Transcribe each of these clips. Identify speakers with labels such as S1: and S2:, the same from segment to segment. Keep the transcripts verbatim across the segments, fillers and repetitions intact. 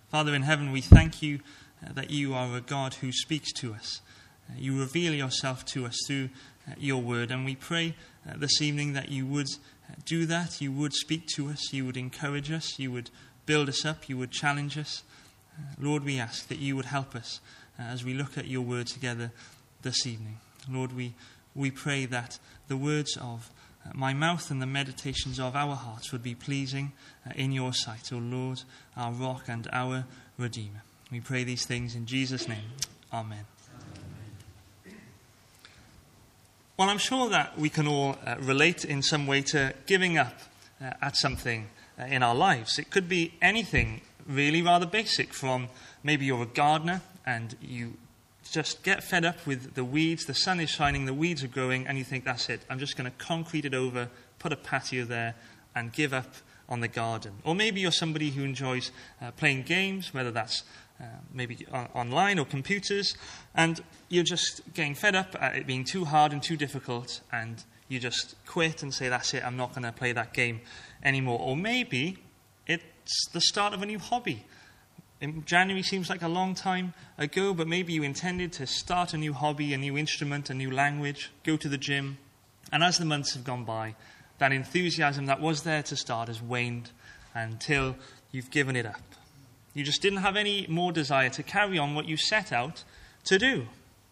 S1: Father in heaven, we thank you uh, that you are a God who speaks to us. Uh, you reveal yourself to us through uh, your word, and we pray uh, this evening that you would uh, do that, you would speak to us, you would encourage us, you would build us up, you would challenge us. Uh, Lord, we ask that you would help us uh, as we look at your word together this evening. Lord, we, we pray that the words of uh, my mouth and the meditations of our hearts would be pleasing uh, in your sight, O Lord, our rock and our Redeemer. We pray these things in Jesus' name. Amen. Well, I'm sure that we can all uh, relate in some way to giving up uh, at something uh, in our lives. It could be anything really rather basic, from maybe you're a gardener and you just get fed up with the weeds, the sun is shining, the weeds are growing, and you think, that's it, I'm just going to concrete it over, put a patio there, and give up on the garden. Or maybe you're somebody who enjoys uh, playing games, whether that's uh, maybe on- online or computers, and you're just getting fed up at it being too hard and too difficult, and you just quit and say, that's it, I'm not going to play that game anymore. Or maybe it's the start of a new hobby. In January seems like a long time ago, but maybe you intended to start a new hobby, a new instrument, a new language, go to the gym, and as the months have gone by, that enthusiasm that was there to start has waned until you've given it up. You just didn't have any more desire to carry on what you set out to do.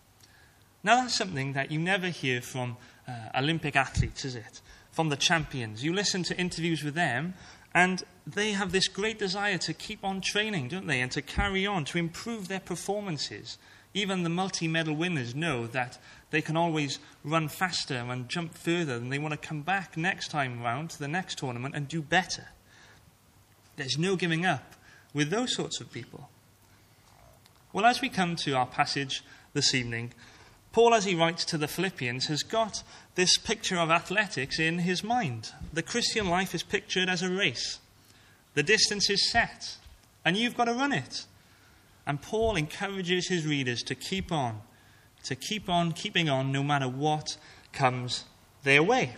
S1: Now that's something that you never hear from uh, Olympic athletes, is it? From the champions. You listen to interviews with them, and they have this great desire to keep on training, don't they? And to carry on, to improve their performances. Even the multi-medal winners know that they can always run faster and jump further, and they want to come back next time round to the next tournament and do better. There's no giving up with those sorts of people. Well, as we come to our passage this evening, Paul, as he writes to the Philippians, has got this picture of athletics in his mind. The Christian life is pictured as a race. The distance is set, and you've got to run it. And Paul encourages his readers to keep on, to keep on keeping on no matter what comes their way.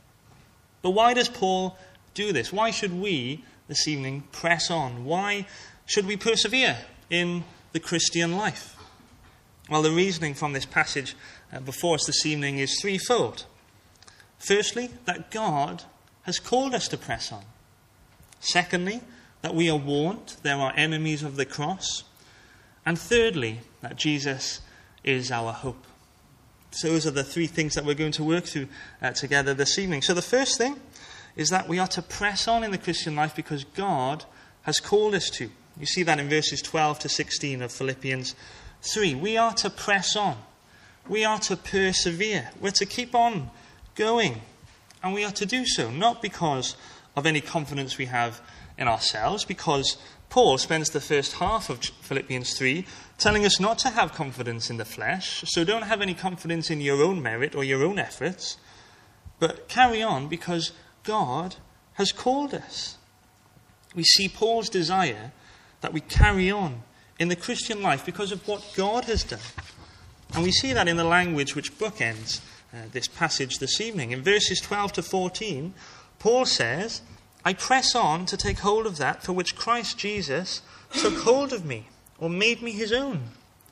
S1: But why does Paul do this? Why should we this evening press on? Why should we persevere in the Christian life? Well, the reasoning from this passage uh, before us this evening is threefold. Firstly, that God has called us to press on. Secondly, that we are warned there are enemies of the cross. And thirdly, that Jesus is our hope. So those are the three things that we're going to work through uh, together this evening. So the first thing is that we are to press on in the Christian life because God has called us to. You see that in verses twelve to sixteen of Philippians three. We are to press on. We are to persevere. We're to keep on going. And we are to do so, not because of any confidence we have in ourselves, because Paul spends the first half of Philippians three telling us not to have confidence in the flesh, so don't have any confidence in your own merit or your own efforts, but carry on because God has called us. We see Paul's desire that we carry on in the Christian life because of what God has done. And we see that in the language which bookends uh, this passage this evening. In verses twelve to fourteen, Paul says, I press on to take hold of that for which Christ Jesus took hold of me, or made me his own.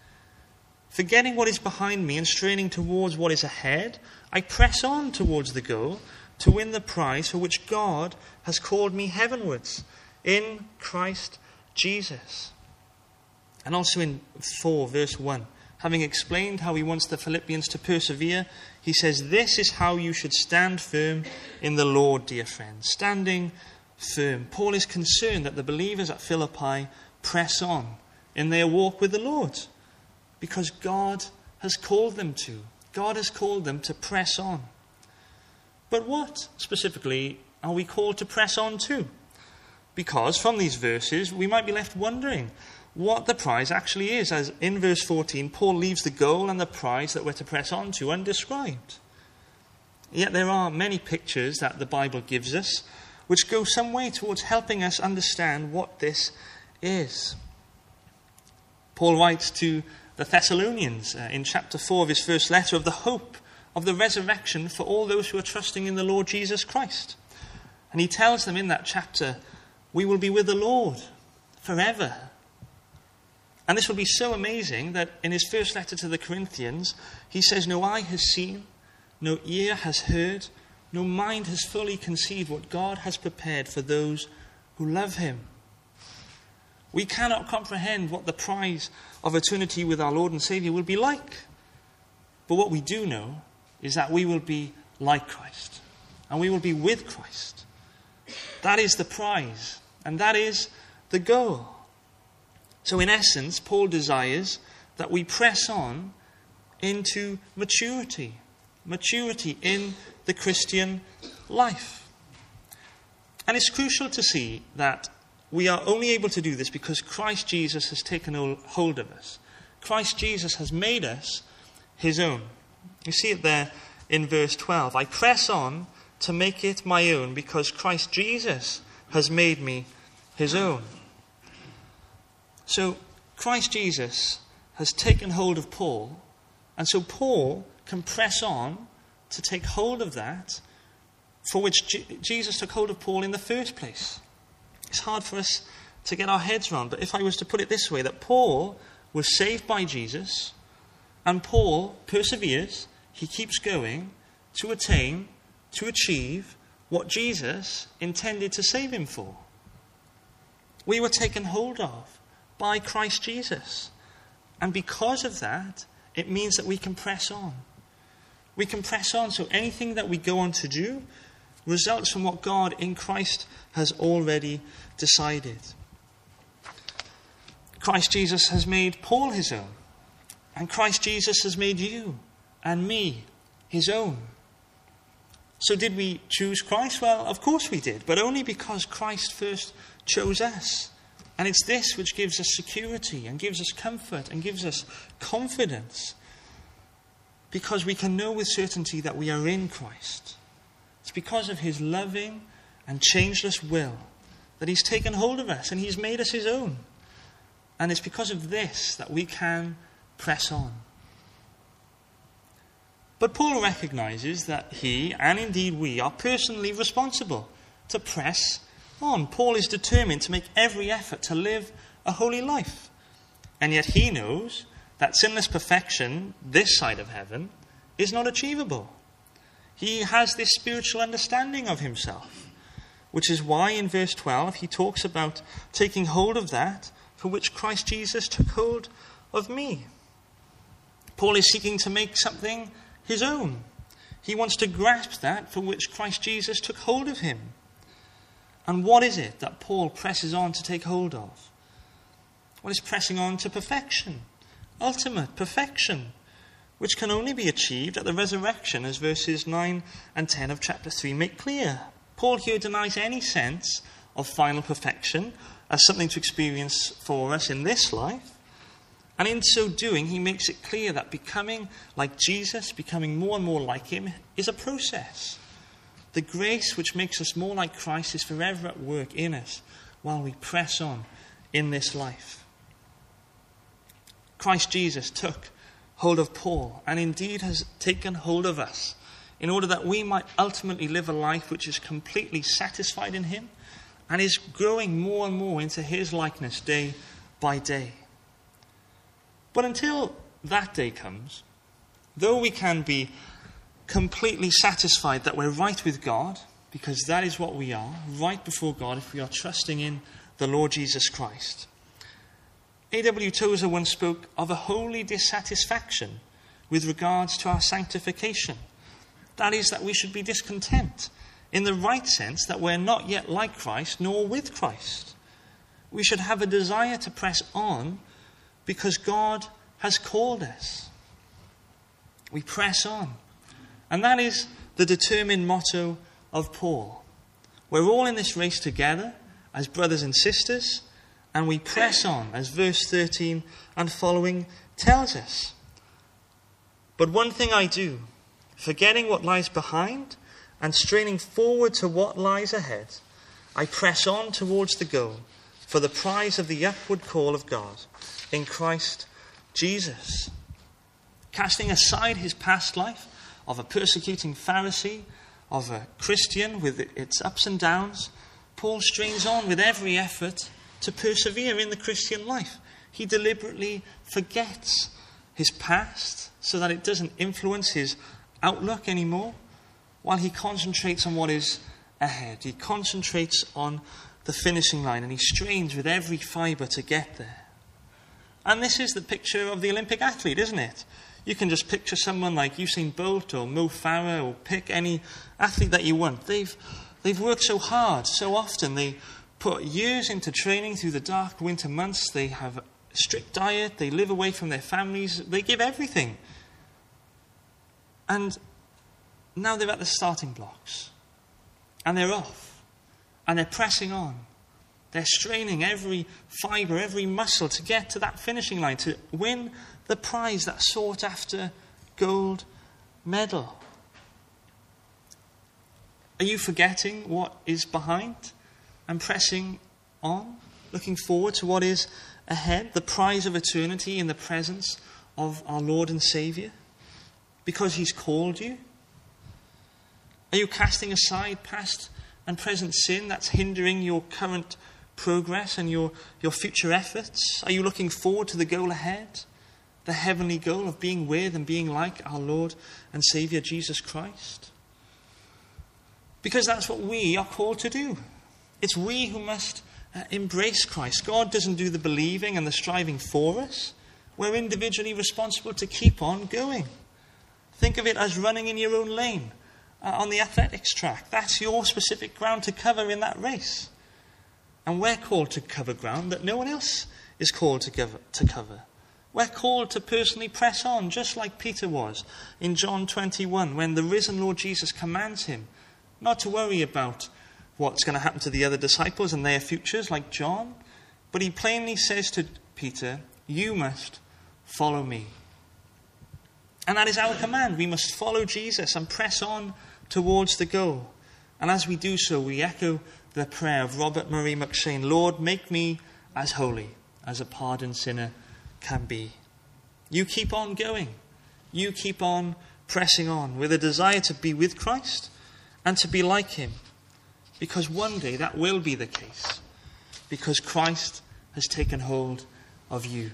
S1: Forgetting what is behind me and straining towards what is ahead, I press on towards the goal to win the prize for which God has called me heavenwards in Christ Jesus. And also in four, verse one, having explained how he wants the Philippians to persevere, he says, this is how you should stand firm in the Lord, dear friends. Standing firm. Paul is concerned that the believers at Philippi press on in their walk with the Lord because God has called them to. God has called them to press on. But what specifically are we called to press on to? Because from these verses we might be left wondering what the prize actually is, as in verse fourteen, Paul leaves the goal and the prize that we're to press on to undescribed. Yet there are many pictures that the Bible gives us which go some way towards helping us understand what this is. Paul writes to the Thessalonians uh, in chapter four of his first letter of the hope of the resurrection for all those who are trusting in the Lord Jesus Christ. And he tells them in that chapter, we will be with the Lord forever. And this will be so amazing that in his first letter to the Corinthians, he says, no eye has seen, no ear has heard, no mind has fully conceived what God has prepared for those who love him. We cannot comprehend what the prize of eternity with our Lord and Saviour will be like. But what we do know is that we will be like Christ. And we will be with Christ. That is the prize. And that is the goal. So in essence, Paul desires that we press on into maturity. Maturity in the Christian life. And it's crucial to see that we are only able to do this because Christ Jesus has taken hold of us. Christ Jesus has made us his own. You see it there in verse twelve. I press on to make it my own because Christ Jesus has made me his own. So Christ Jesus has taken hold of Paul, and so Paul can press on to take hold of that for which G- Jesus took hold of Paul in the first place. It's hard for us to get our heads around, but if I was to put it this way, that Paul was saved by Jesus, and Paul perseveres, he keeps going to attain, to achieve what Jesus intended to save him for. We were taken hold of by Christ Jesus. And because of that, it means that we can press on. We can press on, so anything that we go on to do results from what God in Christ has already decided. Christ Jesus has made Paul his own. And Christ Jesus has made you and me his own. So did we choose Christ? Well, of course we did, but only because Christ first chose us. And it's this which gives us security and gives us comfort and gives us confidence. Because we can know with certainty that we are in Christ. It's because of his loving and changeless will that he's taken hold of us and he's made us his own. And it's because of this that we can press on. But Paul recognizes that he, and indeed we, are personally responsible to press on. Paul is determined to make every effort to live a holy life. And yet he knows that sinless perfection, this side of heaven, is not achievable. He has this spiritual understanding of himself, which is why in verse twelve he talks about taking hold of that for which Christ Jesus took hold of me. Paul is seeking to make something his own. He wants to grasp that for which Christ Jesus took hold of him. And what is it that Paul presses on to take hold of? Well, it's pressing on to perfection, ultimate perfection, which can only be achieved at the resurrection, as verses nine and ten of chapter three make clear. Paul here denies any sense of final perfection as something to experience for us in this life. And in so doing, he makes it clear that becoming like Jesus, becoming more and more like him, is a process. The grace which makes us more like Christ is forever at work in us while we press on in this life. Christ Jesus took hold of Paul and indeed has taken hold of us in order that we might ultimately live a life which is completely satisfied in him and is growing more and more into his likeness day by day. But until that day comes, though we can be completely satisfied that we're right with God, because that is what we are, right before God if we are trusting in the Lord Jesus Christ. A W Tozer once spoke of a holy dissatisfaction with regards to our sanctification. That is, that we should be discontent in the right sense that we're not yet like Christ nor with Christ. We should have a desire to press on because God has called us. We press on. And that is the determined motto of Paul. We're all in this race together as brothers and sisters, and we press on, as verse thirteen and following tells us. But one thing I do, forgetting what lies behind and straining forward to what lies ahead, I press on towards the goal for the prize of the upward call of God in Christ Jesus. Casting aside his past life of a persecuting Pharisee, of a Christian with its ups and downs, Paul strains on with every effort to persevere in the Christian life. He deliberately forgets his past so that it doesn't influence his outlook anymore, while he concentrates on what is ahead. He concentrates on the finishing line, and he strains with every fibre to get there. And this is the picture of the Olympic athlete, isn't it? You can just picture someone like Usain Bolt or Mo Farah, or pick any athlete that you want. They've, they've worked so hard, so often. They put years into training through the dark winter months. They have a strict diet. They live away from their families. They give everything. And now they're at the starting blocks. And they're off. And they're pressing on. They're straining every fibre, every muscle to get to that finishing line, to win the prize, that sought after gold medal. Are you forgetting what is behind and pressing on, looking forward to what is ahead, the prize of eternity in the presence of our Lord and Saviour, because he's called you? Are you casting aside past and present sin that's hindering your current progress and your, your future efforts? Are you looking forward to the goal ahead, the heavenly goal of being with and being like our Lord and Saviour Jesus Christ? Because that's what we are called to do. It's we who must uh, embrace Christ. God doesn't do the believing and the striving for us. We're individually responsible to keep on going. Think of it as running in your own lane uh, on the athletics track. That's your specific ground to cover in that race. And we're called to cover ground that no one else is called to cover. To cover. We're called to personally press on, just like Peter was in John twenty-one, when the risen Lord Jesus commands him not to worry about what's going to happen to the other disciples and their futures, like John. But he plainly says to Peter, you must follow me. And that is our command. We must follow Jesus and press on towards the goal. And as we do so, we echo the prayer of Robert Murray M'Cheyne, Lord, make me as holy as a pardoned sinner can be. You keep on going. You keep on pressing on with a desire to be with Christ and to be like him. Because one day that will be the case. Because Christ has taken hold of you.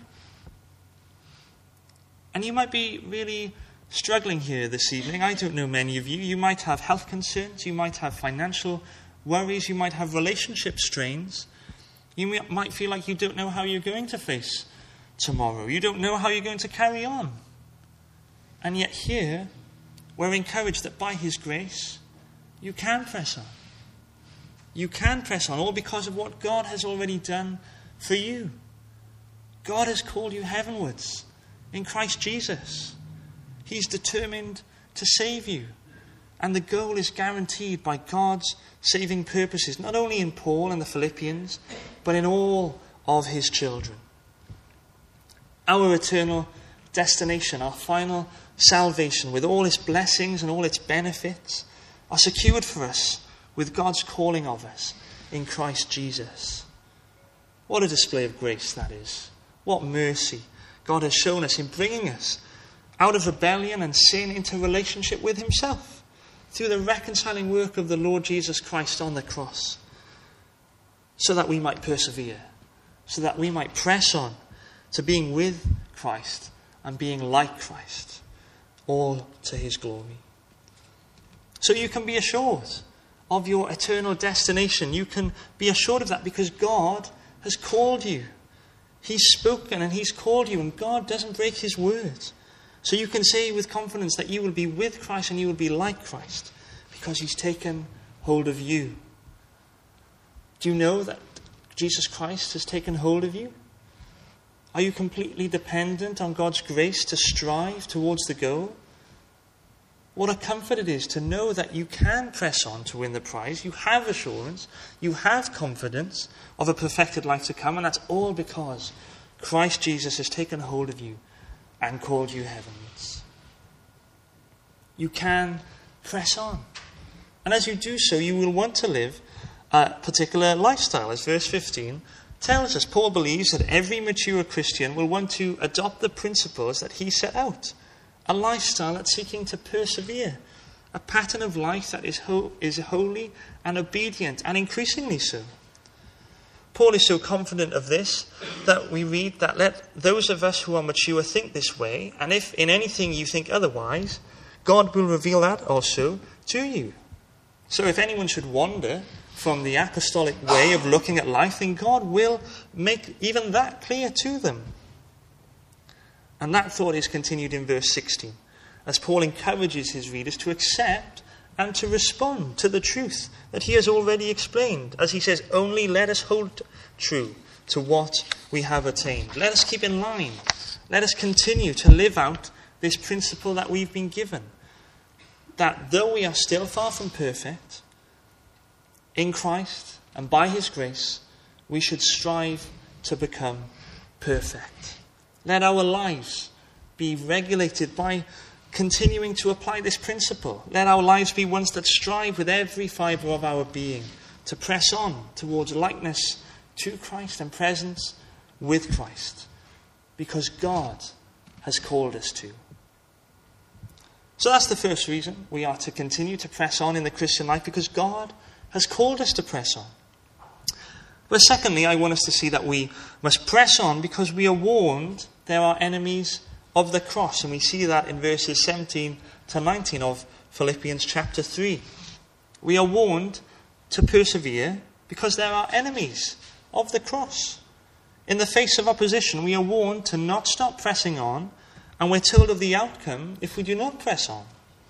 S1: And you might be really struggling here this evening. I don't know many of you. You might have health concerns. You might have financial worries. You might have relationship strains. You might feel like you don't know how you're going to face tomorrow. You don't know how you're going to carry on. And yet here, we're encouraged that by his grace, you can press on. You can press on, all because of what God has already done for you. God has called you heavenwards in Christ Jesus. He's determined to save you. And the goal is guaranteed by God's saving purposes, not only in Paul and the Philippians, but in all of his children. Our eternal destination, our final salvation, with all its blessings and all its benefits, are secured for us with God's calling of us in Christ Jesus. What a display of grace that is. What mercy God has shown us in bringing us out of rebellion and sin into relationship with himself through the reconciling work of the Lord Jesus Christ on the cross, so that we might persevere, so that we might press on to being with Christ and being like Christ, all to his glory. So you can be assured of your eternal destination. You can be assured of that because God has called you. He's spoken and he's called you, and God doesn't break his word. So you can say with confidence that you will be with Christ and you will be like Christ because he's taken hold of you. Do you know that Jesus Christ has taken hold of you? Are you completely dependent on God's grace to strive towards the goal? What a comfort it is to know that you can press on to win the prize. You have assurance. You have confidence of a perfected life to come. And that's all because Christ Jesus has taken hold of you and called you heavenwards. You can press on. And as you do so, you will want to live a particular lifestyle. As verse fifteen tells us, Paul believes that every mature Christian will want to adopt the principles that he set out. A lifestyle that's seeking to persevere. A pattern of life that is, ho- is holy and obedient, and increasingly so. Paul is so confident of this that we read that let those of us who are mature think this way, and if in anything you think otherwise, God will reveal that also to you. So if anyone should wander from the apostolic way of looking at life, then God will make even that clear to them. And that thought is continued in verse sixteen, as Paul encourages his readers to accept and to respond to the truth that he has already explained. As he says, only let us hold true to what we have attained. Let us keep in line. Let us continue to live out this principle that we've been given. That though we are still far from perfect, in Christ and by his grace, we should strive to become perfect. Let our lives be regulated by continuing to apply this principle. Let our lives be ones that strive with every fibre of our being to press on towards likeness to Christ and presence with Christ, because God has called us to. So that's the first reason we are to continue to press on in the Christian life, because God has called us to press on. But secondly, I want us to see that we must press on because we are warned there are enemies of the cross. And we see that in verses seventeen to nineteen of Philippians chapter three. We are warned to persevere because there are enemies of the cross. In the face of opposition, we are warned to not stop pressing on, and we're told of the outcome if we do not press on.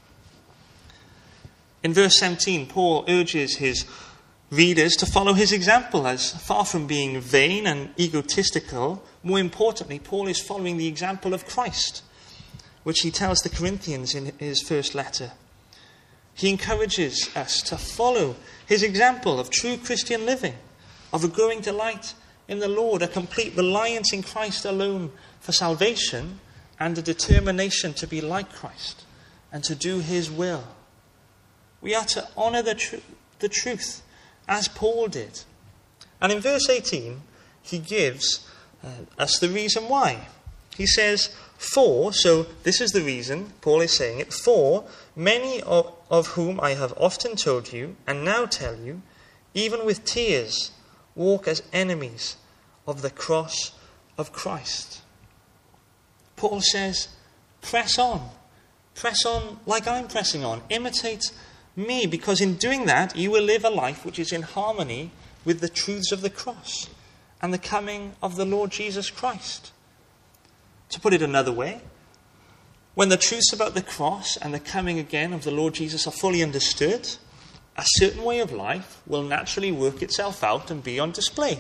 S1: In verse seventeen, Paul urges his readers to follow his example, as far from being vain and egotistical, more importantly, Paul is following the example of Christ, which he tells the Corinthians in his first letter. He encourages us to follow his example of true Christian living, of a growing delight in the Lord, a complete reliance in Christ alone for salvation, and a determination to be like Christ and to do his will. We are to honour the, tr- the truth as Paul did. And in verse eighteen, he gives uh, us the reason why. He says, for, so this is the reason, Paul is saying it, for many of, of whom I have often told you, and now tell you, even with tears, walk as enemies of the cross of Christ. Paul says, press on. Press on like I'm pressing on. Imitate me, because in doing that, you will live a life which is in harmony with the truths of the cross and the coming of the Lord Jesus Christ. To put it another way, when the truths about the cross and the coming again of the Lord Jesus are fully understood, a certain way of life will naturally work itself out and be on display.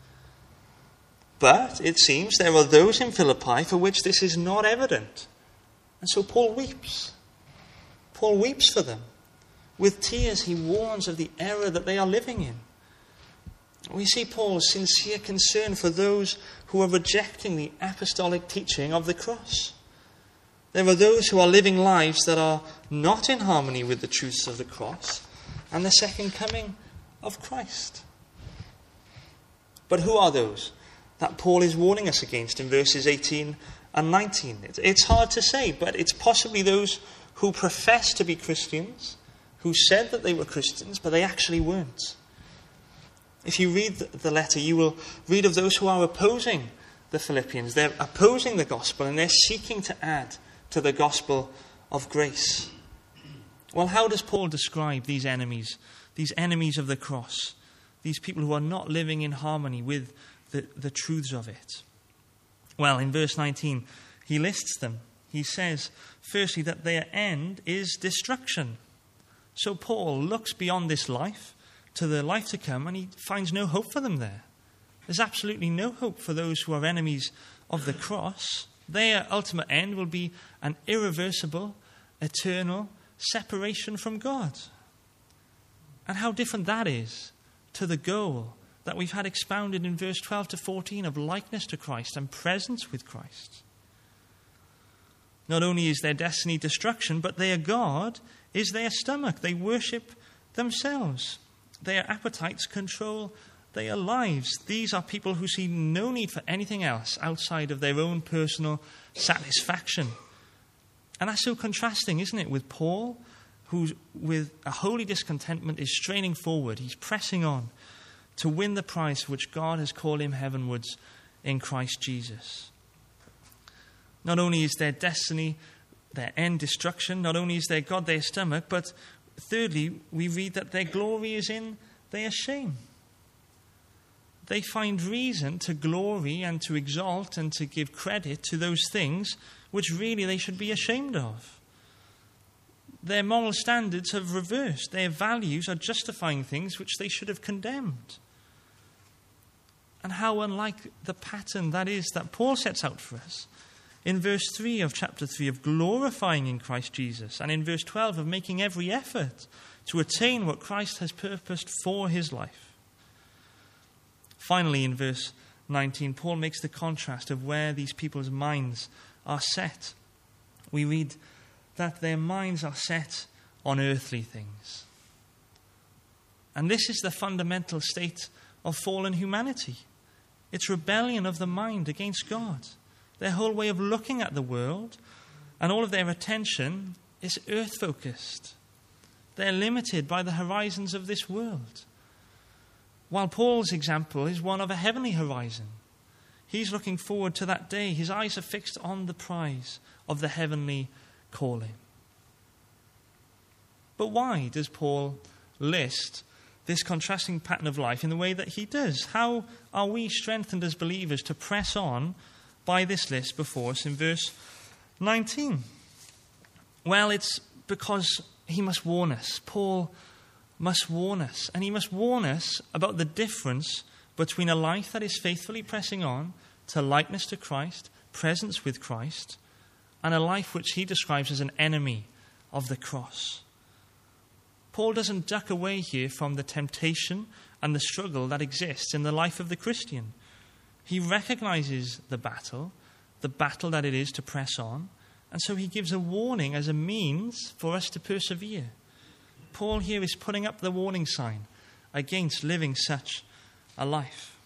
S1: But it seems there are those in Philippi for which this is not evident. And so Paul weeps. Paul weeps for them. With tears, he warns of the error that they are living in. We see Paul's sincere concern for those who are rejecting the apostolic teaching of the cross. There are those who are living lives that are not in harmony with the truths of the cross and the second coming of Christ. But who are those that Paul is warning us against in verses eighteen and nineteen? It's hard to say, but it's possibly those who profess to be Christians, who said that they were Christians, but they actually weren't. If you read the letter, you will read of those who are opposing the Philippians. They're opposing the gospel, and they're seeking to add to the gospel of grace. Well, how does Paul describe these enemies, these enemies of the cross, these people who are not living in harmony with the, the truths of it? Well, in verse nineteen, he lists them. He says, firstly, that their end is destruction. So Paul looks beyond this life to the life to come, and he finds no hope for them there. There's absolutely no hope for those who are enemies of the cross. Their ultimate end will be an irreversible, eternal separation from God. And how different that is to the goal that we've had expounded in verse twelve to fourteen of likeness to Christ and presence with Christ. Not only is their destiny destruction, but their God is their stomach. They worship themselves. Their appetites control their lives. These are people who see no need for anything else outside of their own personal satisfaction. And that's so contrasting, isn't it, with Paul, who with a holy discontentment is straining forward. He's pressing on. to win the prize for which God has called him heavenwards in Christ Jesus. Not only is their destiny, their end destruction, not only is their God their stomach, but thirdly, we read that their glory is in their shame. They find reason to glory and to exalt and to give credit to those things which really they should be ashamed of. Their moral standards have reversed. Their values are justifying things which they should have condemned. And how unlike the pattern that is that Paul sets out for us in verse three of chapter three, of glorifying in Christ Jesus, and in verse twelve of making every effort to attain what Christ has purposed for his life. Finally, in verse nineteen, Paul makes the contrast of where these people's minds are set. We read that their minds are set on earthly things. And this is the fundamental state of fallen humanity. It's rebellion of the mind against God. Their whole way of looking at the world and all of their attention is earth-focused. They're limited by the horizons of this world. While Paul's example is one of a heavenly horizon. He's looking forward to that day. His eyes are fixed on the prize of the heavenly calling. But why does Paul list this contrasting pattern of life in the way that he does? How are we strengthened as believers to press on by this list before us in verse nineteen? Well, it's because he must warn us. Paul must warn us. And he must warn us about the difference between a life that is faithfully pressing on to likeness to Christ, presence with Christ, and a life which he describes as an enemy of the cross. Paul doesn't duck away here from the temptation and the struggle that exists in the life of the Christian. He recognizes the battle, the battle that it is to press on, and so he gives a warning as a means for us to persevere. Paul here is putting up the warning sign against living such a life.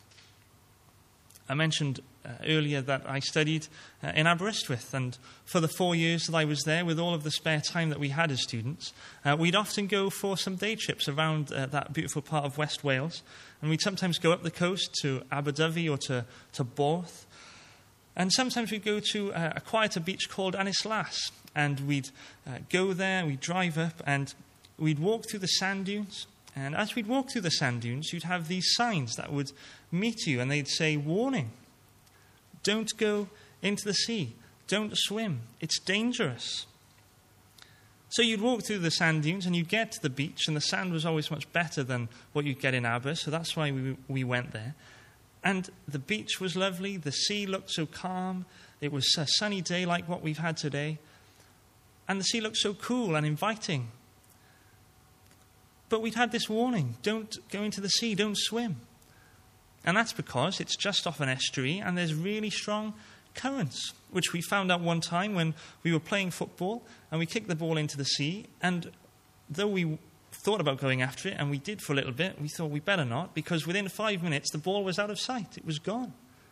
S1: I mentioned uh, earlier that I studied uh, in Aberystwyth, and for the four years that I was there, with all of the spare time that we had as students, uh, we'd often go for some day trips around uh, that beautiful part of West Wales, and we'd sometimes go up the coast to Aberdyfi or to, to Borth, and sometimes we'd go to uh, a quieter beach called Ynys Las, and we'd uh, go there, we'd drive up, and we'd walk through the sand dunes. And as we'd walk through the sand dunes, you'd have these signs that would meet you, and they'd say, warning, don't go into the sea, don't swim, it's dangerous. So you'd walk through the sand dunes and you'd get to the beach, and the sand was always much better than what you'd get in Aber, so that's why we, we went there. And the beach was lovely, the sea looked so calm, it was a sunny day like what we've had today, and the sea looked so cool and inviting. But we'd had this warning, don't go into the sea, don't swim. And that's because it's just off an estuary and there's really strong currents, which we found out one time when we were playing football and we kicked the ball into the sea. And though we thought about going after it, and we did for a little bit, we thought we better not, because within five minutes the ball was out of sight, it was gone.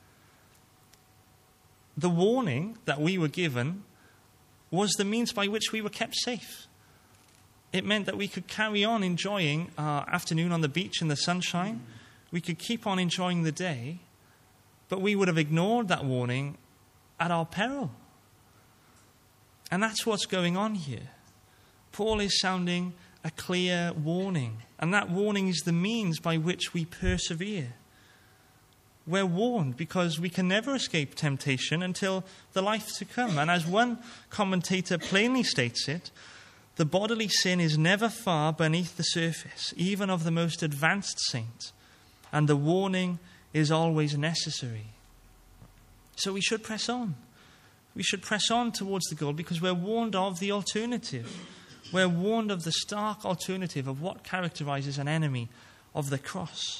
S1: The warning that we were given was the means by which we were kept safe. It meant that we could carry on enjoying our afternoon on the beach in the sunshine. We could keep on enjoying the day, but we would have ignored that warning at our peril. And that's what's going on here. Paul is sounding a clear warning, and that warning is the means by which we persevere. We're warned because we can never escape temptation until the life to come. And as one commentator plainly states it, the bodily sin is never far beneath the surface, even of the most advanced saint, and the warning is always necessary. So we should press on. We should press on towards the goal because we're warned of the alternative. We're warned of the stark alternative of what characterizes an enemy of the cross.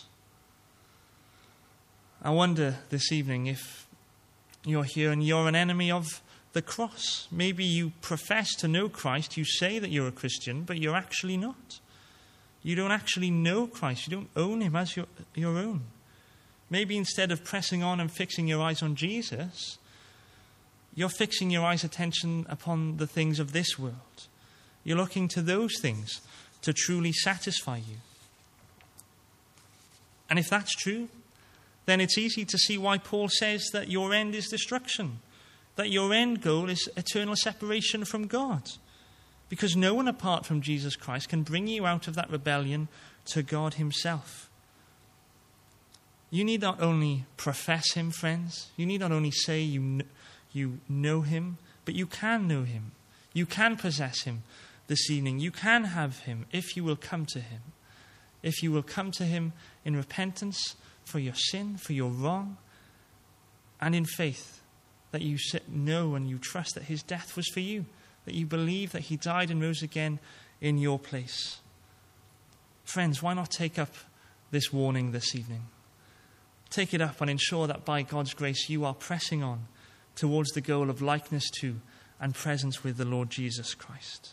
S1: I wonder this evening if you're here and you're an enemy of the cross. Maybe you profess to know Christ, you say that you're a Christian, but you're actually not. You don't actually know Christ, you don't own him as your, your own. Maybe instead of pressing on and fixing your eyes on Jesus, you're fixing your eyes' attention upon the things of this world. You're looking to those things to truly satisfy you. And if that's true, then it's easy to see why Paul says that your end is destruction, that your end goal is eternal separation from God. Because no one apart from Jesus Christ can bring you out of that rebellion to God himself. You need not only profess him, friends. You need not only say you kn- you know him, but you can know him. You can possess him this evening. You can have him if you will come to him. If you will come to him in repentance for your sin, for your wrong, and in faith that you know and you trust that his death was for you, that you believe that he died and rose again in your place. Friends, why not take up this warning this evening? Take it up and ensure that by God's grace you are pressing on towards the goal of likeness to and presence with the Lord Jesus Christ.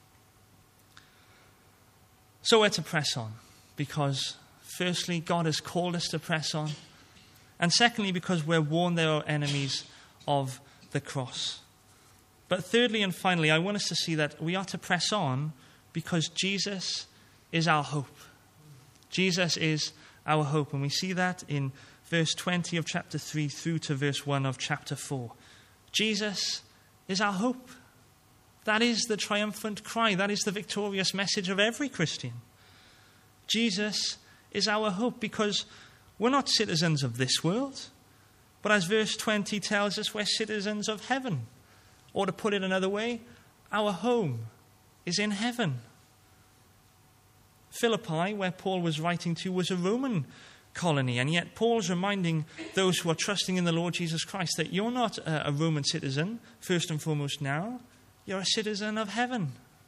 S1: So we're to press on because, firstly, God has called us to press on, and secondly, because we're warned there are enemies of the cross. But thirdly and finally, I want us to see that we are to press on because Jesus is our hope. Jesus is our hope. And we see that in verse twenty of chapter three through to verse one of chapter four. Jesus is our hope. That is the triumphant cry. That is the victorious message of every Christian. Jesus is our hope because we're not citizens of this world, but as verse twenty tells us, we're citizens of heaven. Or to put it another way, our home is in heaven. Philippi, where Paul was writing to, was a Roman colony, and yet Paul's reminding those who are trusting in the Lord Jesus Christ that you're not a Roman citizen, first and foremost now, you're a citizen of heaven.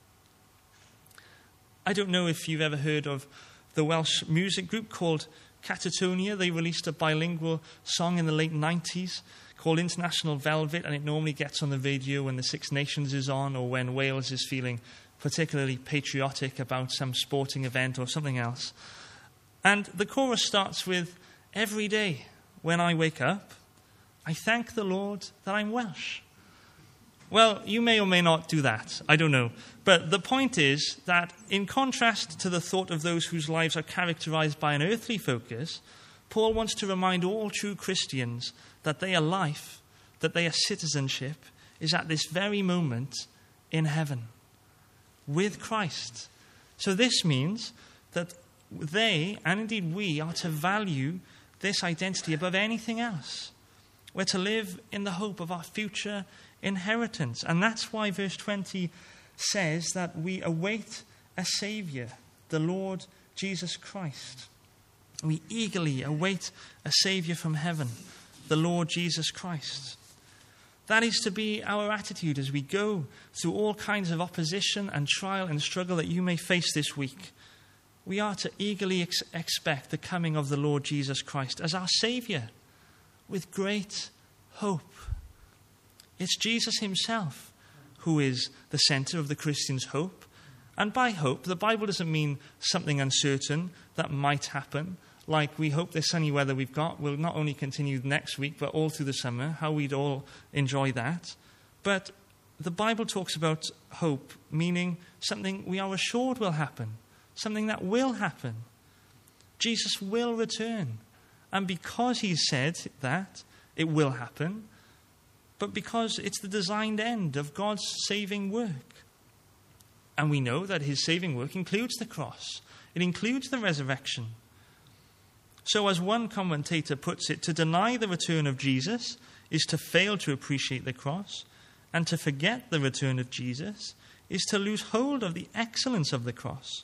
S1: I don't know if you've ever heard of the Welsh music group called Catatonia. They released a bilingual song in the late nineties called International Velvet, and it normally gets on the radio when the Six Nations is on or when Wales is feeling particularly patriotic about some sporting event or something else. And the chorus starts with, "Every day when I wake up, I thank the Lord that I'm Welsh." Well, you may or may not do that. I don't know. But the point is that in contrast to the thought of those whose lives are characterized by an earthly focus, Paul wants to remind all true Christians that their life, that their citizenship is at this very moment in heaven with Christ. So this means that they, and indeed we, are to value this identity above anything else. We're to live in the hope of our future inheritance. And that's why verse twenty says that we await a Saviour, the Lord Jesus Christ. We eagerly await a Saviour from heaven, the Lord Jesus Christ. That is to be our attitude as we go through all kinds of opposition and trial and struggle that you may face this week. We are to eagerly ex- expect the coming of the Lord Jesus Christ as our Saviour with great hope. It's Jesus himself who is the centre of the Christian's hope. And by hope, the Bible doesn't mean something uncertain that might happen, like we hope the sunny weather we've got will not only continue next week, but all through the summer, how we'd all enjoy that. But the Bible talks about hope, meaning something we are assured will happen, something that will happen. Jesus will return. And because he said that, it will happen, but because it's the designed end of God's saving work. And we know that his saving work includes the cross. It includes the resurrection. So as one commentator puts it, to deny the return of Jesus is to fail to appreciate the cross, and to forget the return of Jesus is to lose hold of the excellence of the cross.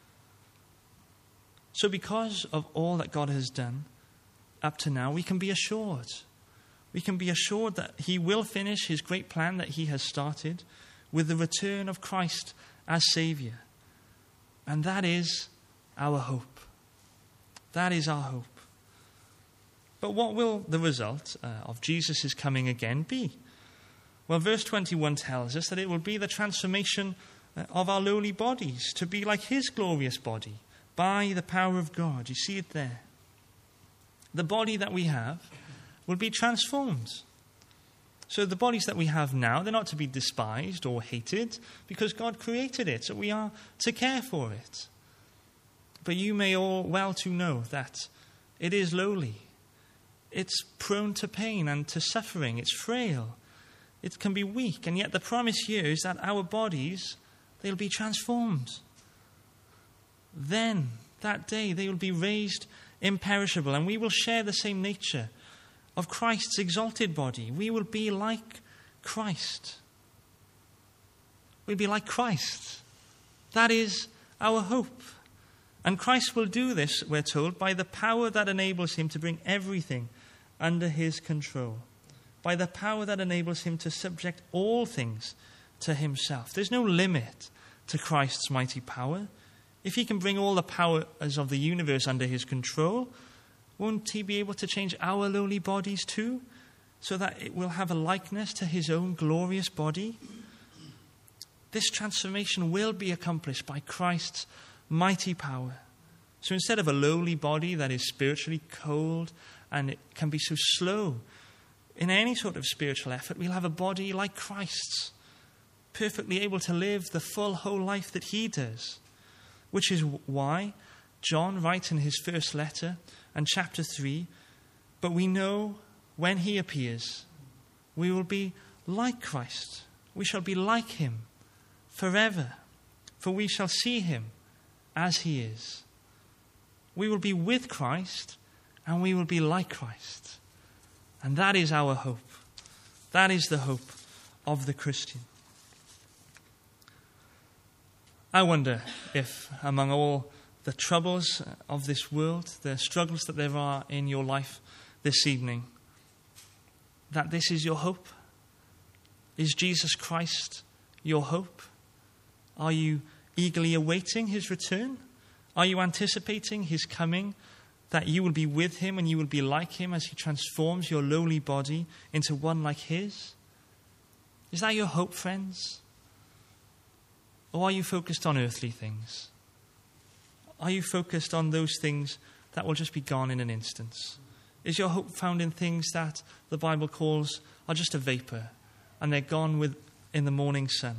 S1: So because of all that God has done up to now, we can be assured. We can be assured that he will finish his great plan that he has started with the return of Christ as Saviour. And that is our hope. That is our hope. But what will the result uh, of Jesus' coming again be? Well, verse twenty-one tells us that it will be the transformation uh, of our lowly bodies to be like his glorious body by the power of God. You see it there. The body that we have will be transformed. So the bodies that we have now, they're not to be despised or hated because God created it, so we are to care for it. But you may all well to know that It is lowly. It's prone to pain and to suffering. It's frail. It can be weak. And yet the promise here is that our bodies, they'll be transformed. Then, that day, they will be raised imperishable, and we will share the same nature of Christ's exalted body. We will be like Christ. We'll be like Christ. That is our hope. And Christ will do this, we're told, by the power that enables him to bring everything under his control. By the power that enables him to subject all things to himself. There's no limit to Christ's mighty power. If he can bring all the powers of the universe under his control, won't he be able to change our lowly bodies too, so that it will have a likeness to his own glorious body? This transformation will be accomplished by Christ's mighty power. So instead of a lowly body that is spiritually cold and it can be so slow in any sort of spiritual effort, we'll have a body like Christ's, perfectly able to live the full whole life that he does. Which is why John writes in his first letter and chapter three, but we know when he appears, we will be like Christ. We shall be like him forever, for we shall see him as he is. We will be with Christ and we will be like Christ. And that is our hope. That is the hope of the Christian. I wonder if among all the troubles of this world, the struggles that there are in your life this evening, that this is your hope. Is Jesus Christ your hope? Are you eagerly awaiting his return? Are you anticipating his coming, that you will be with him and you will be like him as he transforms your lowly body into one like his? Is that your hope, friends? Or are you focused on earthly things? Are you focused on those things that will just be gone in an instant? Is your hope found in things that the Bible calls are just a vapor and they're gone with in the morning sun?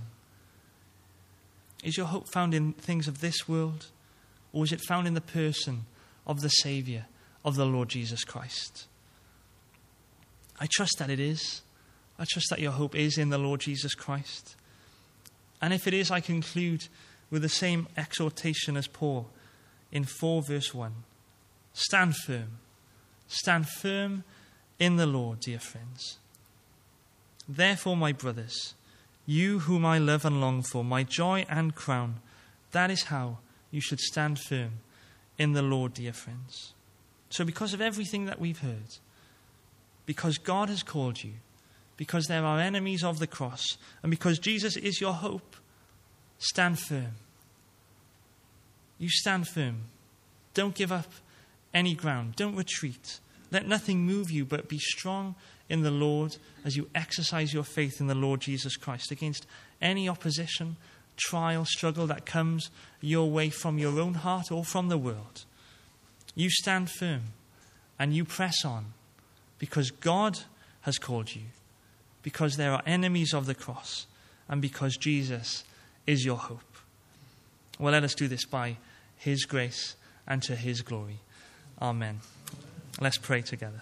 S1: Is your hope found in things of this world? Or is it found in the person of the Saviour, of the Lord Jesus Christ? I trust that it is. I trust that your hope is in the Lord Jesus Christ. And if it is, I conclude with the same exhortation as Paul in four verse one. Stand firm. Stand firm in the Lord, dear friends. Therefore, my brothers, you whom I love and long for, my joy and crown, that is how you should stand firm in the Lord, dear friends. So because of everything that we've heard, because God has called you, because there are enemies of the cross, and because Jesus is your hope, stand firm. You stand firm. Don't give up any ground. Don't retreat. Let nothing move you, but be strong in the Lord as you exercise your faith in the Lord Jesus Christ against any opposition, trial, struggle that comes your way from your own heart or from the world. You stand firm and you press on because God has called you, because there are enemies of the cross, and because Jesus is your hope. Well, let us do this by his grace and to his glory. Amen. Let's pray together.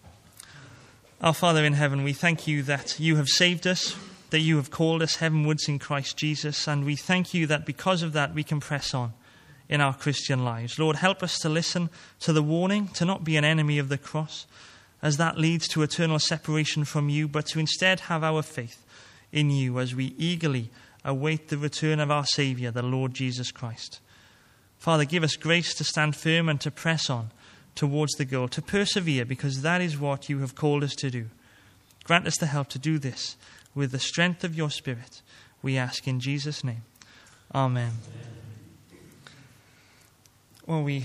S1: Our Father in heaven, we thank you that you have saved us, that you have called us heavenwards in Christ Jesus, and we thank you that because of that we can press on in our Christian lives. Lord, help us to listen to the warning to not be an enemy of the cross, as that leads to eternal separation from you, but to instead have our faith in you as we eagerly await the return of our Saviour, the Lord Jesus Christ. Father, give us grace to stand firm and to press on towards the goal, to persevere, because that is what you have called us to do. Grant us the help to do this with the strength of your Spirit, we ask in Jesus' name. Amen. Well, we